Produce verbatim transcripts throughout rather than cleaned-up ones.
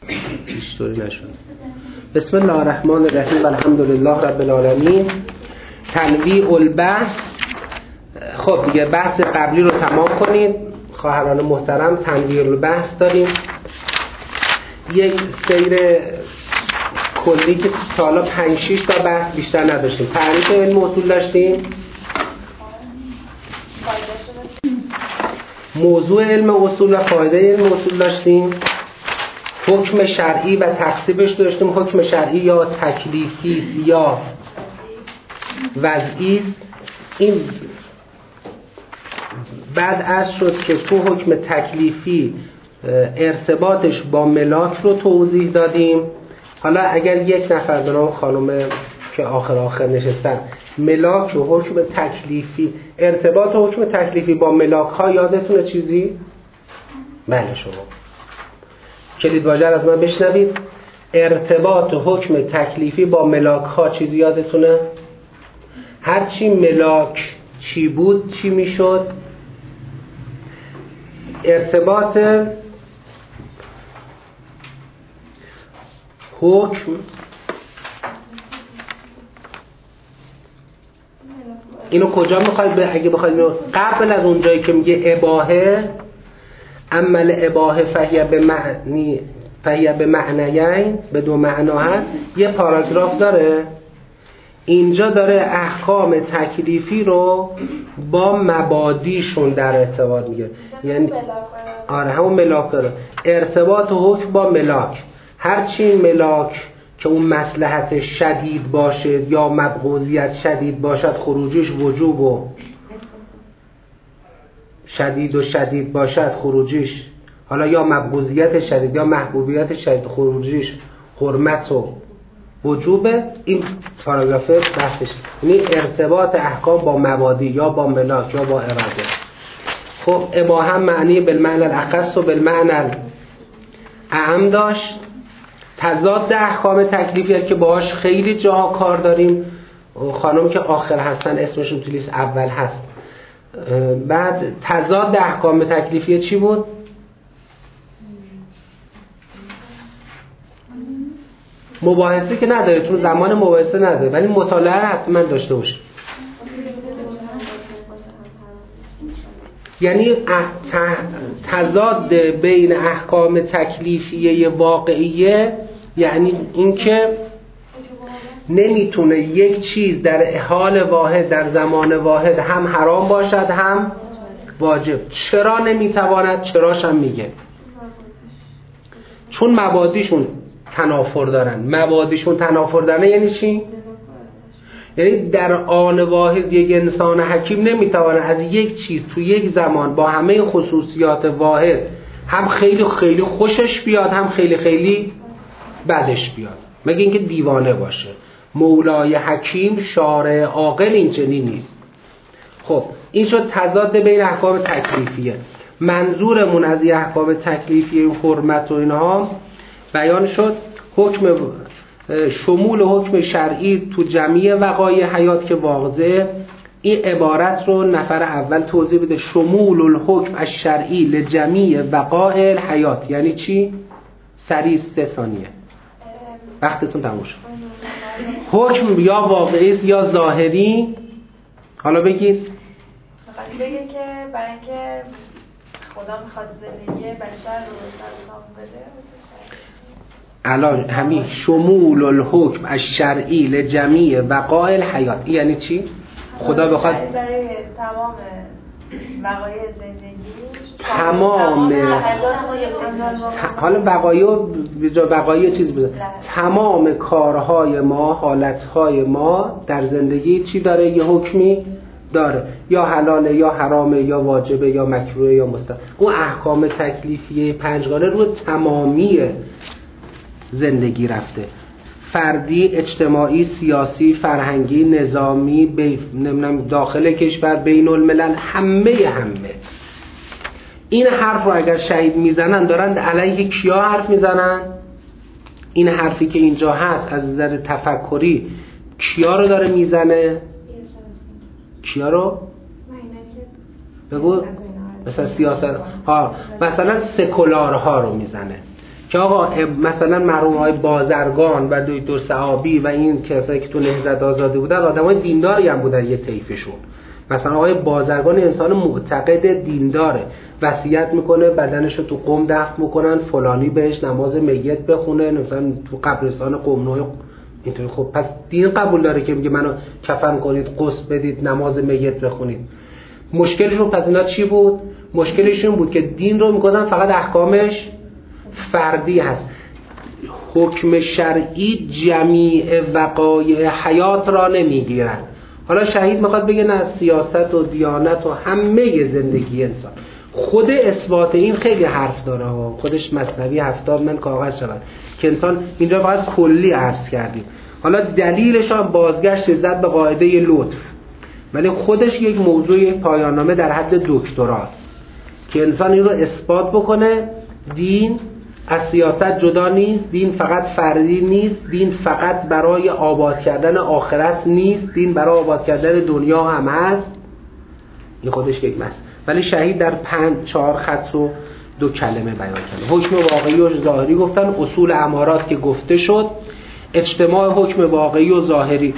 هیچطوری نشد. بسم الله الرحمن الرحیم و الحمدلله رب العالمین. تنویع البحث. خب دیگه بحث قبلی رو تمام کنید خواهران محترم. تنویع البحث داریم، یک سیر کلی که سالا پنج شش تا بحث بیشتر نداشتیم. تعریف علم اصول داشتیم، موضوع علم اصول و فایده علم اصول داشتیم، حکم شرعی و تقسیمش داشتیم. حکم شرعی یا تکلیفی یا وضعی است. این بعد از شد که تو حکم تکلیفی ارتباطش با ملاک رو توضیح دادیم. حالا اگر یک نفر به نام خانم که آخر آخر نشستن ملاک و حکم تکلیفی، ارتباط حکم تکلیفی با ملاک ها یادتونه چیزی؟ بله شما کلید واژه از من بشنوید. ارتباط حکم تکلیفی با ملاک ها چیزی یادتونه؟ هرچی ملاک چی بود چی میشد؟ ارتباط حکم اینو کجا میخواید به اگه بخواید اینو قبل از اون جایی که میگه اباحه، عمل اباحه فهیه به معنی فهیه به معنیین، به دو معنا هست، یه پاراگراف داره اینجا داره احکام تکلیفی رو با مبادیشون در ارتباط میگه. یعنی آره همون ملاک داره ارتباط حکم با ملاک. هرچی ملاک که اون مصلحت شدید باشه یا مبغوضیت شدید باشد، خروجیش وجوب و شدید و شدید باشد خروجیش، حالا یا مبغوضیت شدید یا محبوبیت شدید خروجیش حرمت و وجوبه. این پاراگراف بحثش یعنی ارتباط احکام با مبادی یا با ملاک یا با اراده. خب اباحه هم معنی بالمعنی الاخص و بالمعنی الاعم داشت. تضاد احکام تکلیفی که باهاش خیلی جاها کار داریم. خانم که آخر هستن اسمشون تو لیست اول هست. بعد تضاد احکام تکلیفی چی بود؟ مباحثه که نداره، تو زمان مباحثه نداره، ولی مطالعه حتما داشته باشه. یعنی تضاد بین احکام تکلیفیه واقعیه، یعنی اینکه نمیتونه یک چیز در حال واحد در زمان واحد هم حرام باشد هم واجب. چرا نمیتواند؟ چراش هم میگه چون مبادیشون تنافر دارن. مبادیشون تنافر دارن یعنی چی؟ یعنی در آن واحد یک انسان حکیم نمیتواند از یک چیز تو یک زمان با همه خصوصیات واحد هم خیلی خیلی خوشش بیاد هم خیلی خیلی بدش بیاد، مگه اینکه دیوانه باشه. مولای حکیم شارع عاقل این چنین نیست. خب این شد تضاد بین احکام تکلیفیه. منظورمون از این احکام تکلیفیه حرمت و اینها بیان شد. حکم شمول حکم شرعی تو جمعی وقایع حیات که واضحه. این عبارت رو نفر اول توضیح بده. شمول الحکم الشرعی لجمیع وقایع حیات یعنی چی؟ سریع سه ثانیه وقتتون تموم شد. حکم یا واقعی است یا ظاهری. حالا بگید. فقط بگه که برای اینکه خدا میخواد زندگی بشر رو سرسام بده. الان همین شمول الحکم الشرعی لجمیع وقایع حیات یعنی چی؟ خدا بخواد برای تمام وقایع زندگی تمام حالا وقایع وقایع چیز بوده تمام کارهای ما، حالتهای ما در زندگی چی داره؟ یه حکمی داره، یا حلاله یا حرامه یا واجبه یا مکروه یا مستحب. اون احکام تکلیفیه پنجگانه رو تمامی زندگی رفته، فردی، اجتماعی، سیاسی، فرهنگی، نظامی، بی... نمیدونم داخل کشور، بین الملل، همه همه. این حرف رو اگر شهید میزنن دارن علیه کیا حرف میزنن؟ این حرفی که اینجا هست از نظر تفکری کیا رو داره میزنه؟ کیا رو؟ بگو. مثلا سیاست ها، مثلا سکولارها رو میزنه. که آقا مثلا مرحوم‌های بازرگان و دکتر صحابی و این کسایی که تو نهضت آزادی بودن آدمای دینداری هم بودن یه طیفشون. مثلا آقای بازرگان انسان معتقد دینداره، وصیت میکنه بدنشو تو قم دفن میکنن، فلانی بهش نماز میت بخونه، مثلا تو قبرستان قم اینطوری. خب پس دین قبول داره که میگه منو کفن کنید، غسل بدید، نماز میت بخونید. مشکلشون پس اینا چی بود؟ مشکلشون بود که دین رو میگفتن فقط احکامش فردی هست، حکم شرعی جمیع وقایع حیات را نمیگیرن. حالا شهید میخواد بگه نه، سیاست و دیانت و همه زندگی انسان. خود اثبات این خیلی حرف داره ها، خودش مثنوی هفتاد من کاغذ شود که انسان اینجا باید کلی عرض کردیم. حالا دلیلش هم بازگشت زد به قاعده لطف، ولی خودش یک موضوع پایان نامه در حد دکتراست که انسان این رو اثبات بکنه. دین از سیاست جدا نیست، دین فقط فردی نیست، دین فقط برای آباد کردن آخرت نیست، دین برای آباد کردن دنیا هم هست. این خودش یک مسئله، ولی شهید در پنج چهار خط رو دو کلمه بیان کرد. حکم واقعی و ظاهری گفتن، اصول امارات که گفته شد، اجتماع حکم واقعی و ظاهری.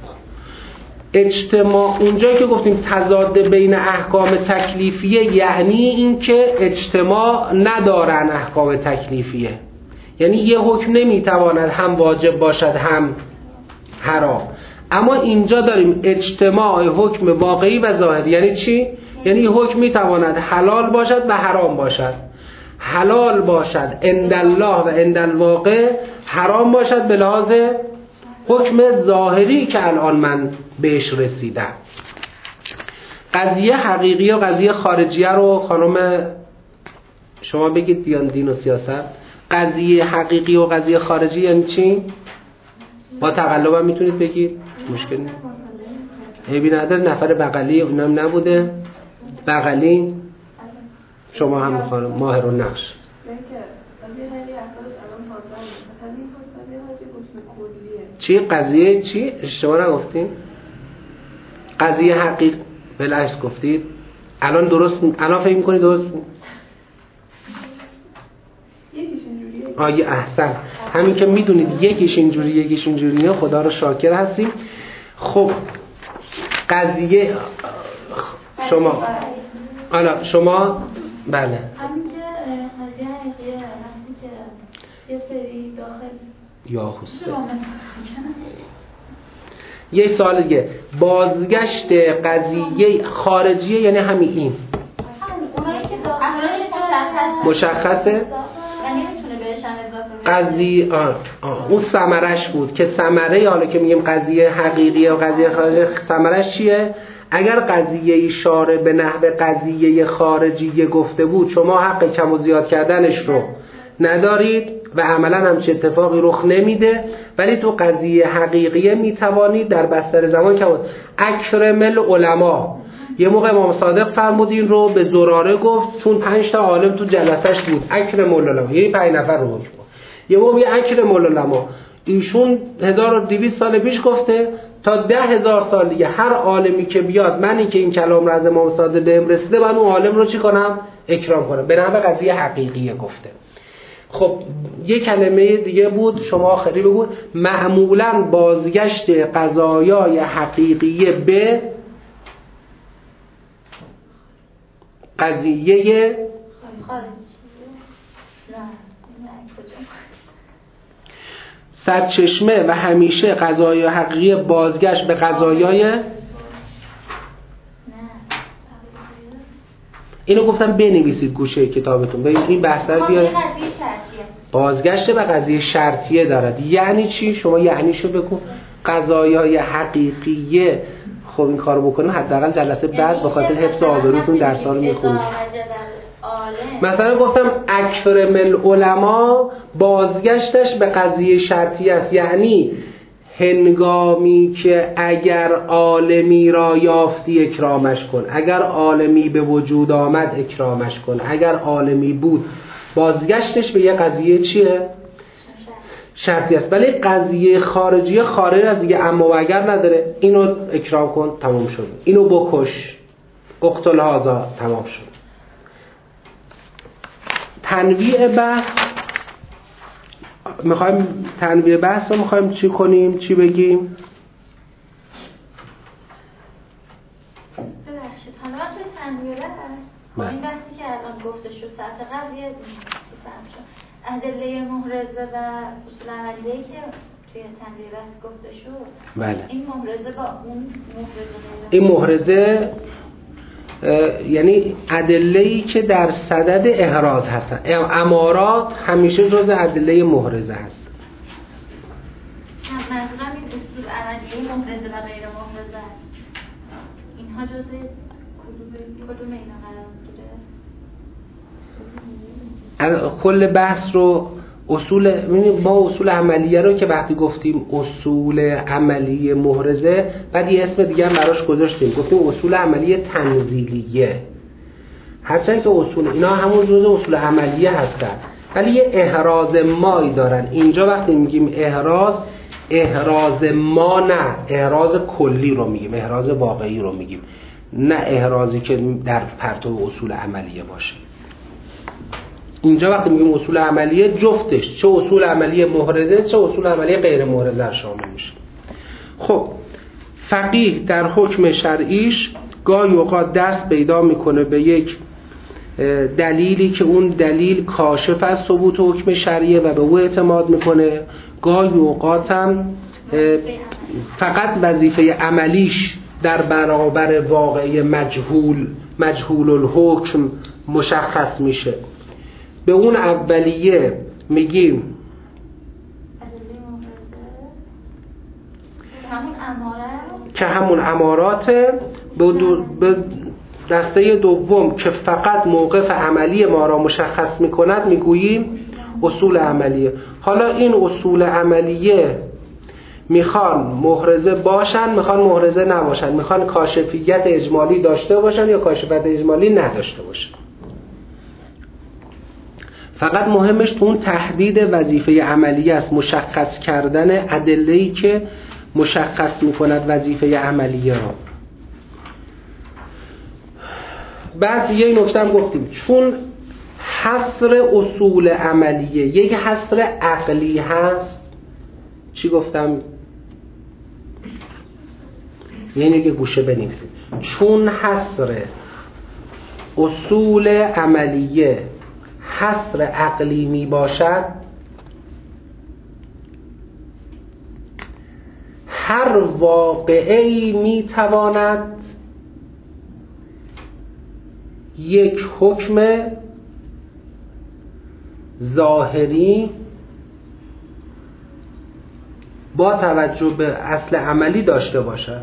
اجتماع اونجایی که گفتیم تضاد بین احکام تکلیفیه، یعنی این که اجتماع ندارن احکام تکلیفیه، یعنی یه حکم نمیتواند هم واجب باشد هم حرام. اما اینجا داریم اجتماع حکم واقعی و ظاهری. یعنی چی؟ یعنی یه حکم میتواند حلال باشد و حرام باشد، حلال باشد عند الله و عند الواقع، حرام باشد به لحاظ حکم ظاهری که الان من بهش رسیدم. قضیه حقیقی و قضیه خارجیه رو خانم شما بگید، دیان دین و سیاست. قضیه حقیقی و قضیه خارجی یعنی چی؟ با تقلب هم میتونید بگید، مشکل نیست. عیبی نداره. نفر بغلی اونم نبوده، بغلی شما هم میخوانم ماهر و نقش. چی قضیه چی؟ اشتباه نگفتین؟ قضیه حقیق بالعکس گفتید. الان درست الان فکر می‌کنید درست؟ یکیش اینجوریه. آگه احسن. همین که میدونید یکیش اینجوری یکیش اینجوریه، خدا رو شاکر هستیم. خب قضیه شما حالا شما بله همین که قضیه حقیقیه، وقتی که یه سری داخل یا حسین یه سوال دیگه، بازگشت قضیه خارجیه یعنی همین این اونایی که داخل مشخصه و نمیتونه بهش هم اضافه قضیه آه. آه. اون ثمرش بود که ثمره، حالا که میگیم قضیه حقیقیه و قضیه خارجیه، ثمرش چیه؟ اگر قضیه شارع به نحو قضیه خارجیه گفته بود شما حق کم و زیاد کردنش رو ندارید و عملا همچه اتفاقی رخ نمیده، ولی تو قضیه حقیقیه میتوانید در بستر زمان کم. اکرم العلماء یه موقع امام صادق فرمودین رو به زراره گفت چون پنج تا عالم تو جلسش بود، اکرم العلماء یعنی پنج نفر رو حکم. یه موقع اکرم العلماء ایشون هزار و دویست سال پیش گفته تا ده هزار سال دیگه هر عالمی که بیاد، منی که این کلام رو از امام صادق بهم رسیده، من اون عالم رو چی کنم؟ اکرام کنم. به نحو قضیه حقیقیه گفته. خب یه کلمه دیگه بود شما آخری بگو. معمولا بازگشت قضایای حقیقیه به قضیه سرچشمه و همیشه قضایای حقیقیه بازگشت به قضایای اینو گفتم بنویسید گوشه کتابتون. ببین این بحث رو بیارید. بازگشت به قضیه شرطیه دارد. یعنی چی؟ شما یعنیشو بگو. قضایای حقیقیه. خب این کارو بکنیم حداقل جلسه بعد به خاطر حفظ آبروتون درس‌ها رو میخونید. مثلا گفتم اکثر مل علما بازگشتش به قضیه شرطیه است، یعنی هنگامی که اگر عالمی را یافتی اکرامش کن، اگر عالمی به وجود آمد اکرامش کن، اگر عالمی بود. بازگشتش به یه قضیه چیه؟ شرطی است. ولی قضیه خارجی خارج از دیگه اما و اگر نداره. اینو اکرام کن تمام شد، اینو بکش اقتل هذا تمام شد. تنویع بحث میخوایم تنویع بحث رو میخوایم چی کنیم، چی بگیم؟ ببخشید حالا وقتی تنویع بحث با این بحثی که الان گفته شد سطح قبل یه فهم شد ادله محرزه و اصول عملیه که توی تنویع بحث گفته شد بله. این محرزه با اون محرزه این محرزه یعنی ادله‌ای که در صدد احراز هستن. امارات همیشه جز ادله محرزه هست. منظورم این اصول عملیه محرزه و غیر محرزه هست. اینها جز کدوم اینا قرار میگیره؟ کل بحث رو اصول ما اصول عملیه رو که وقتی گفتیم اصول عملی محرزه بعد یه اسم دیگه هم براش گذاشتیم، گفتیم اصول عملی تنزیلیه. هرچند که اصول اینا همون جزء اصول عملیه هستن ولی یه احراز مایی دارن. اینجا وقتی میگیم احراز، احراز ما نه، احراز کلی رو میگیم، احراز واقعی رو میگیم، نه احرازی که در پرتو اصول عملیه باشه. اینجا وقتی میگیم اصول عملیه جفتش، چه اصول عملیه محرزه چه اصول عملیه غیر محرزه شامل میشه. خب فقیه در حکم شرعیش گاهی اوقات دست پیدا میکنه به یک دلیلی که اون دلیل کاشف از ثبوت حکم شرعیه و به او اعتماد میکنه، گاهی اوقات هم فقط وظیفه عملیش در برابر واقعی مجهول مجهول الحکم مشخص میشه. به اون اولیه میگیم که همون اماراته. به دسته دوم که فقط موقف عملی ما را مشخص میکند میگوییم اصول عملیه. حالا این اصول عملیه میخوان محرزه باشن، میخوان محرزه نباشن، میخوان کاشفیت اجمالی داشته باشن یا کاشفیت اجمالی نداشته باشن. فقط مهمش تو اون تحدید وظیفه عملیه است، مشخص کردن ادله‌ای که مشخص میکند وظیفه عملیه را. بعد یه نکته هم گفتیم، چون حصر اصول عملیه یک حصر عقلی هست. چی گفتم؟ یعنی که گوشه بنویسید. چون حصر اصول عملیه حصر عقلی می باشد، هر واقعی می تواند یک حکم ظاهری با توجه به اصل عملی داشته باشد.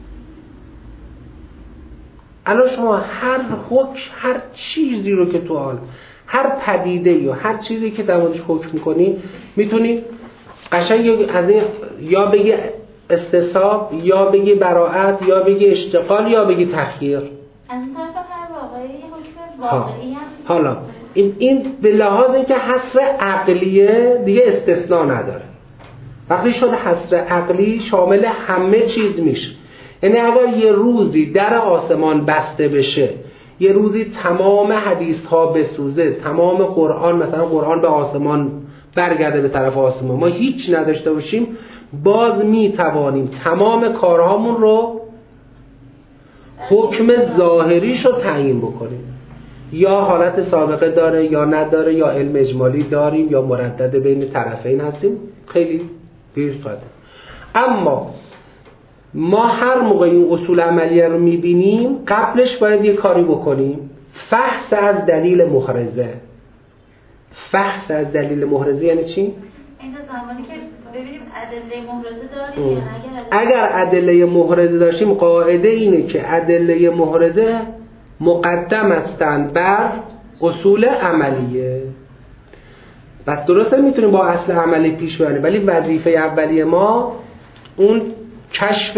الان شما هر حکم، هر چیزی رو که تو حال هر پدیده یا هر چیزی که در موردش حکم می‌کنی میتونی قشنگ از این یا بگی استصحاب یا بگی براءت یا بگی اشتغال یا بگی تخییر. از این طرف هر واقعی حکم واقعی هم حالا این این به لحاظ اینکه حصر عقلیه دیگه استثناء نداره. وقتی شد حصر عقلی شامل همه چیز میشه. یعنی اگر یه روزی در آسمان بسته بشه، یه روزی تمام حدیث ها بسوزه، تمام قرآن مثلا قرآن به آسمان برگرده به طرف آسمان، ما هیچ نداشته باشیم، باز میتوانیم تمام کارهامون رو حکم ظاهریش رو تعیین بکنیم. یا حالت سابقه داره یا نداره، یا علم اجمالی داریم یا مردد بین طرفین هستیم، خیلی بیشتر. اما ما هر موقع این اصول عملیه رو میبینیم قبلش باید یه کاری بکنیم، فحص از دلیل محرزه. فحص از دلیل محرزه یعنی چی؟ این زمانی که ببینیم ادله محرزه داریم یا اگر ادله محرزه داشتیم قاعده اینه که ادله محرزه مقدم هستند بر اصول عملیه. بس درسته میتونیم با اصل عملی پیش بریم، ولی وظیفه اولیه ما اون کشف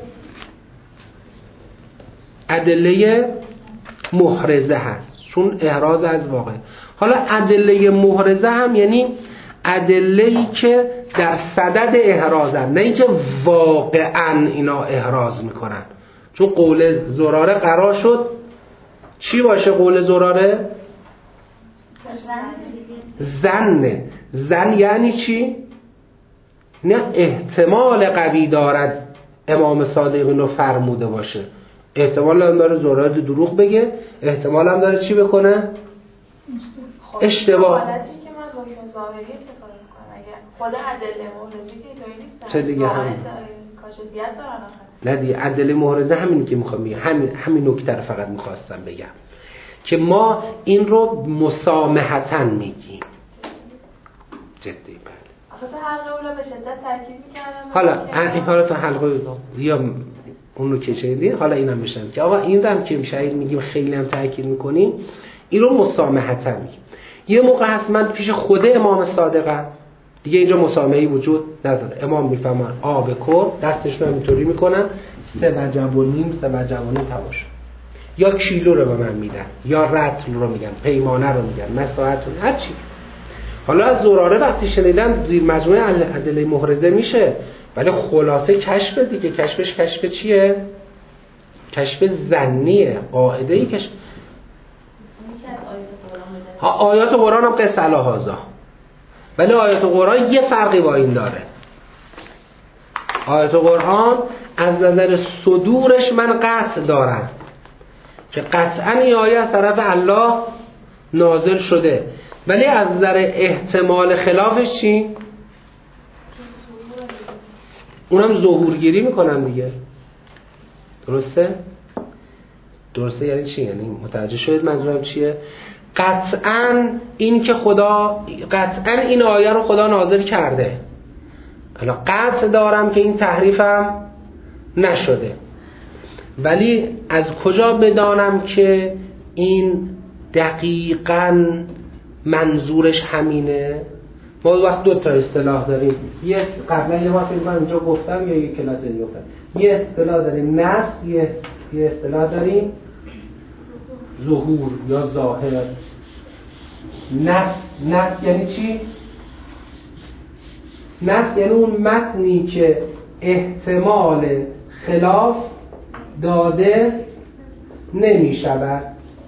ادله محرزه هست، چون احراز از واقع. حالا ادله محرزه هم یعنی ادله‌ای که در صدد احرازن، نه اینکه واقعا اینا احراز میکنن. چون قول زراره قرار شد چی باشه؟ قول زراره زنه. زن یعنی چی؟ نه احتمال قوی دارد امام صادق اینو فرموده باشه، احتمال هم داره زراره دروغ بگه، احتمال هم داره چی بکنه؟ اشتباه. حالتی که من حکم ظاهری استفاده میکنم اگه خود ادله محرزی که اینطوری نیستن چه دیگه همین کاشفیت دارن آخه. نه دیگه ادله محرزه همین که میخوام بگم، همین همین نکته رو فقط میخواستم بگم که ما این رو مسامحتاً میگیم. جدی بله. آخه تو حلقه اولا به شدت تاکید میکردم. حالا این حالا تو حلقه یا اون رو که شنیدی، حالا اینم میشم که آقا این هم که شاید میگیم خیلی هم تاکید میکنیم، این رو مسامحتاً میگیم. یه موقع هست من پیش خود امام صادقم دیگه اینجا مسامحه‌ای وجود نداره، امام میفهمن آب کر دستشون رو اینطوری میکنن سه وجب و نیم سه وجب و نیم تماشا، یا کیلو رو به من میدن یا رطل رو میگن، پیمانه رو میگن، مساحتون هر چی. حالا از زراره وقتی شنیدن زیر مجموعه ادله محرزه میشه، ولی خلاصه کشف دیگه، کشفش کشف چیه؟ کشف ظنیه، قاعده‌ای کشف. ها آیات قرآن هم قصه الهازا، ولی آیات قرآن یه فرقی با این داره. آیات قرآن از نظر صدورش من قطع دارم که قطعا این آیه از طرف الله نازل شده، ولی از نظر احتمال خلافش چی؟ اونم ظهورگیری میکنن دیگه. درسته؟ درسته یعنی چی؟ یعنی متوجه شدید منظورم چیه؟ قطعاً این که خدا قطعاً این آیه رو خدا نازل کرده، حالا قطع دارم که این تحریفم نشده، ولی از کجا بدانم که این دقیقاً منظورش همینه؟ ما وقت دو تا اصطلاح داریم، یه قبلا یه وقت من اینجا گفتم یا یه کلاس دیگه گفتم، یه اصطلاح داریم نص، یه یه اصطلاح داریم ظهور یا ظاهر. نص نص یعنی چی؟ نص یعنی اون متنی که احتمال خلاف داده نمی شود.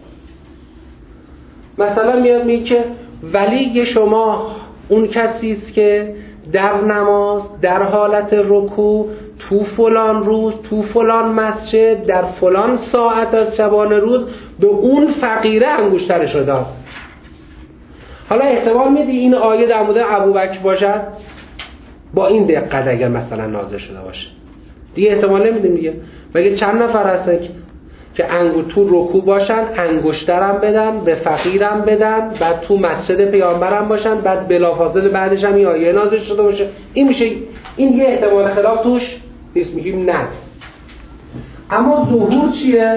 مثلا میاد میگه که ولی شما اون کسی است که در نماز در حالت رکوع تو فلان روز تو فلان مسجد در فلان ساعت از شبانه روز به اون فقیره انگشترش رو داد. حالا احتمال میدی این آیه در مورد ابوبکر باشد با این دقت اگر مثلا نازل شده باشه، دیگه احتمال نمیدیم دیگه. مگه چند نفر هستن که انگو تو رکوع باشن انگشترم بدن به فقیرم بدن، بعد تو مسجد پیامبرم باشن، بعد بلافاصله بعدش هم این آیه نازل شده باشه؟ این میشه این یه احتمال خلاف توش نیست، میگیم نص. اما ظهور چیه؟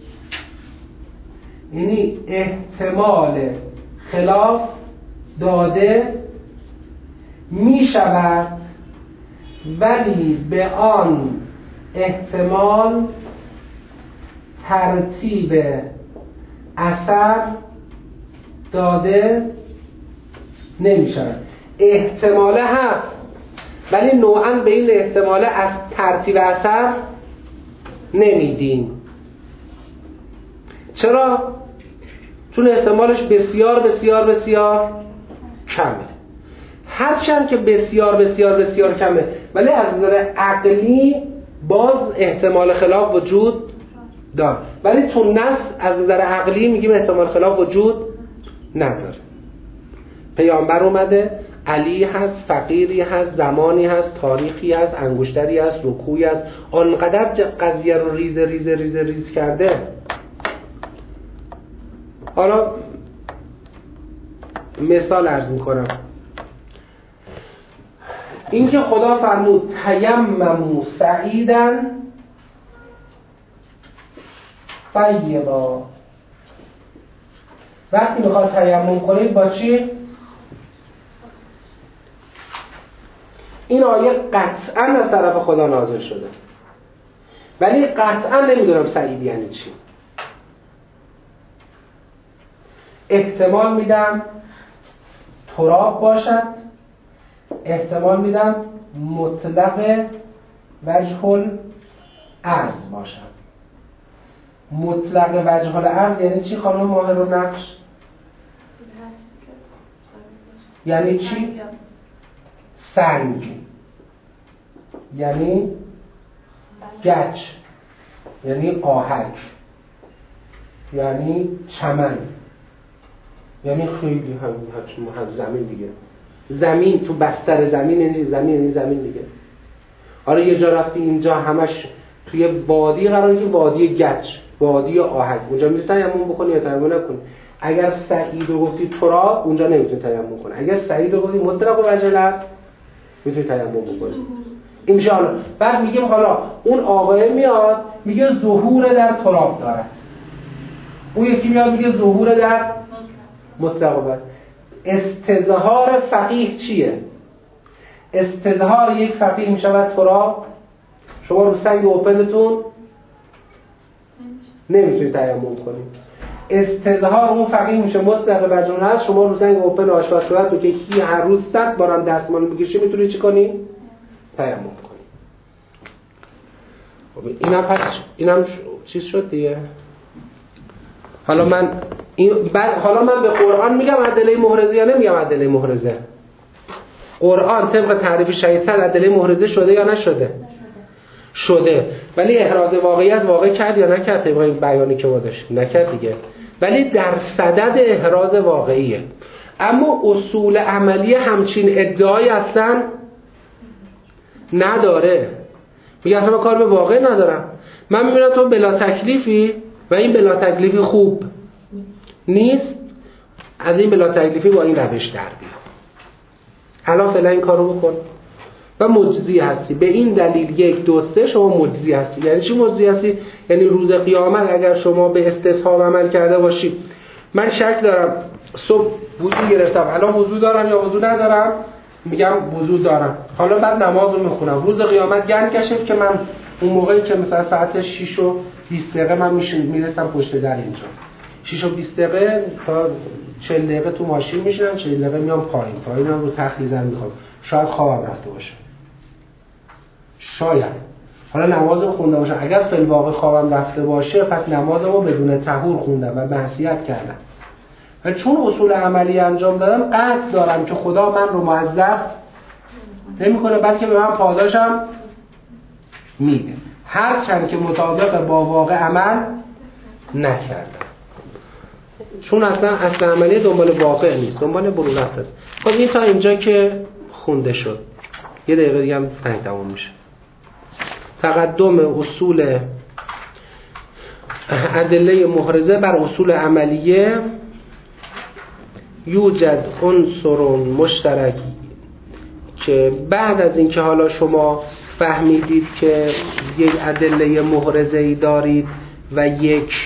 یعنی احتمال خلاف داده میشود ولی به آن احتمال ترتیب اثر داده نمیشود. احتماله هست ولی نوعاً به این احتماله از ترتیب اثر نمیدیم. چرا؟ چون احتمالش بسیار بسیار بسیار کمه. هرچند که بسیار بسیار بسیار کمه ولی از نظر عقلی باز احتمال خلاف وجود داره، ولی تو نص از نظر عقلی میگیم احتمال خلاف وجود نداره. پیامبر اومده، علی هست، فقیری هست، زمانی هست، تاریخی هست، انگشتری هست، رکوعی هست، آنقدر قضیه رو ریز ریز ریز ریز کرده. حالا مثال عرض میکنم، این که خدا فرمود تیمموا صعیدا طیبا، وقتی میخواد تیمم کنید با چی؟ این آیه قطعا از طرف خدا نازل شده، ولی قطعا نمیدونم صعید یعنی چی. احتمال میدم تراب باشد، احتمال میدم مطلق وجه الارض باشد. مطلق وجه الارض یعنی چی خانم ماهر و نقش؟ یعنی چی؟ سنگ یعنی گچ یعنی آهک یعنی چمن یعنی خیلی هم هم زمین دیگه. زمین تو بستر زمین یعنی زمین یعنی زمین دیگه. آره یه جا رفتی اینجا همش توی وادی قراره که وادی گچ، وادی آهک، اونجا میتونی تیمم بکنی یا تیمم نکنی. اگر سعید رو گفتی تراب اونجا نمیتونی تیمم کنی. اگر سعید رو گفتی مطلق و وجلت میتونی تیمم بکنی. این میشه. حالا بعد میگیم حالا اون آقای میاد میگه ظهور در تراب داره، اون یکی میاد میگه ظهور در مطلق و وجلت. استظهار فقیه چیه؟ استظهار یک فقیه میشود تراب. شما رو سنگ اوپنتون نمیتونید تیمم کنید. استظهار اون فقیه میشه مطلق بر جمله. شما رو سنگ اوپن آشپزخونه که کی هر روز صد بارم دستمال بکشی میتونید چی کنی؟ تیمم کنی. خب اینم پس اینم چیز شد دیگه. حالا من این بعد حالا من به قرآن میگم ادله محرزه یا نمیگم ادله محرزه؟ قرآن طبق تعریف شهید صدر ادله محرزه شده یا نشده؟ شده. ولی احراز واقعی از واقع کرد یا نکرد؟ طبق این بیانی که ما داشتیم نکرد دیگه. ولی در صدد احراز واقعیه. اما اصول عملی همچین ادعای اصلا نداره. میگه اصلا کار به واقع ندارم. من میبینم تو بلا تکلیفی و این بلا تکلیفی خوب نیست، از این بلا تکلیفی با این روش در بیا. الان فعلا این کارو بکن و مجزی هستی. به این دلیل یک دو سه شما مجزی هستی. یعنی چی مجزی هستی؟ یعنی روز قیامت اگر شما به استصحاب عمل کرده باشید، من شک دارم صبح وضو گرفتم الان وضو دارم یا وضو ندارم، میگم وضو دارم، حالا بعد نماز رو میخونم، روز قیامت گند کشف که من اون موقعی که مثلا ساعت شش و بیست دقیقه من میرسم پشت در اینجا، شش و بیست دقیقه تا چهل دقیقه تو ماشین میشینم، چهل دقیقه میام پایین پایینم رو تخت زن میخوام، شاید خوابم رفته باشه، شاید حالا نماز رو خونده باشم. اگر فی الواقع خوابم رفته باشه پس نمازمو بدون طهور خوندم و معصیت کردم و چون اصول عملی انجام دادم قصد دارم که خدا من رو معذب نمی‌کنه بلکه به من پاداشم میده، هرچند که مطابق با واقع عمل نکردم، چون اصلا اصل عملی دنبال واقع نیست، دنبال برونت است. خب این تا اینجا که خونده شد، یه دقیقه دیگه هم سنگ تموم میشه. تقدم اصول ادله محرزه بر اصول عملیه. یوجد عنصر مشترک که بعد از اینکه حالا شما فهمیدید که یک ادله محرزه‌ای دارید و یک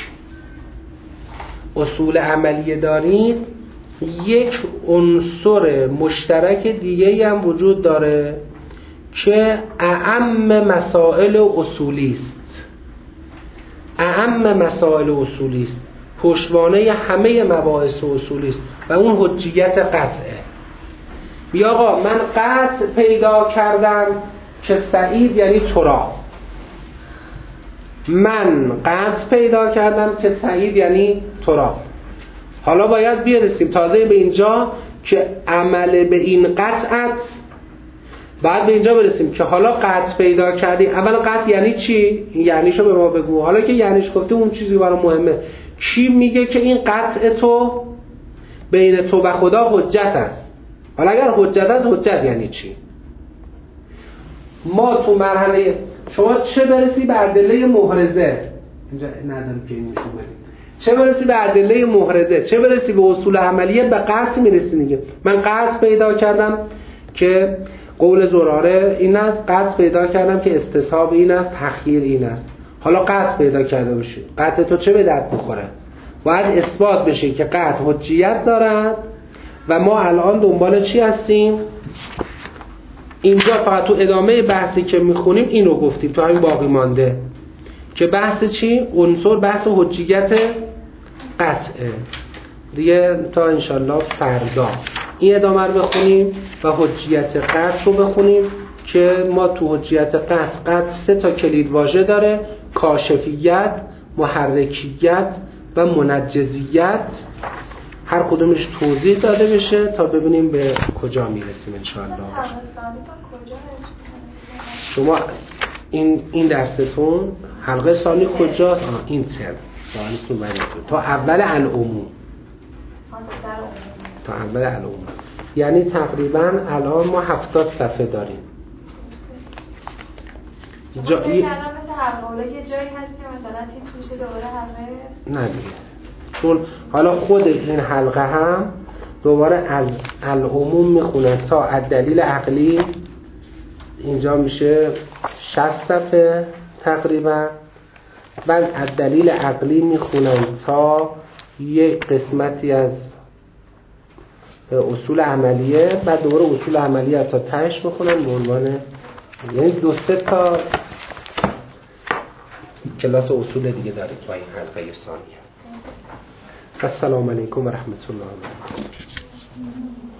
اصول عملیه دارید، یک عنصر مشترک دیگه هم وجود داره که اعم مسائل اصولی است. اعم مسائل اصولی است، پشتوانه همه مباحث اصولی است و اون حجیت قطعه. بیا آقا من قطع پیدا کردم که سعید یعنی تراب، من قطع پیدا کردم که سعید یعنی تراب. حالا باید بیرسیم تازه به اینجا که عمل به این قطعت، بعد به اینجا برسیم که حالا قطع پیدا کردی. اول قطع یعنی چی؟ یعنیشو به ما بگو. حالا که یعنیش گفتی اون چیزی برای مهمه، کی میگه که این قطع تو بین تو و خدا حجت است؟ حالا اگر حجت است، حجت یعنی چی؟ ما تو مرحله شما چه برسی به ادله محرزه، اینجا ندارم که این نشون بدیم، چه برسی به ادله محرزه، چه برسی به اصول عملیه، به قطع میرسی دیگه. من قطع پیدا کردم که قول زراره این است، قطع پیدا کردم که استصحاب این است، تخییر این است. حالا قطع پیدا کرده باشی، قطع تو چه به درد بخوره؟ باید اثبات بشه که قطع حجیت دارد و ما الان دنبال چی هستیم؟ اینجا فقط تو ادامه بحثی که میخونیم اینو گفتیم، تو همین باقی مانده که بحث چی؟ عنصر بحث حجیت قطعه دیگه. تا انشالله فردا این ادامه رو بخونیم و حجیت قطع رو بخونیم که ما تو حجیت قطع قطع سه تا کلید واژه داره: کاشفیت، محرکیت و منجزیت. هر کدومش توضیح داده بشه تا ببینیم به کجا میرسیم انشاءالله. شما این این درستون حلقه ثانی کجاست؟ آه این ترم ثانیتون براتون تا اول العموم، تا اول العموم، یعنی تقریبا الان ما هفتاد صفحه داریم. جا... مثل هر موله که جایی هست که مثلا تیتر میشه دوباره همه نه دیگه، چون حالا خود این حلقه هم دوباره از العموم میخونن تا الدلیل عقلی، اینجا میشه شصت صفحه تقریبا. بعد الدلیل عقلی میخونن تا یک قسمتی از اصول عملیه، بعد دوباره اصول عملیه تا تهش میخونن به عنوان، یعنی دو سه تا کلاس اصول دیگه دارید با این حلقه ثانیه. السلام علیکم و رحمت الله و برکاته.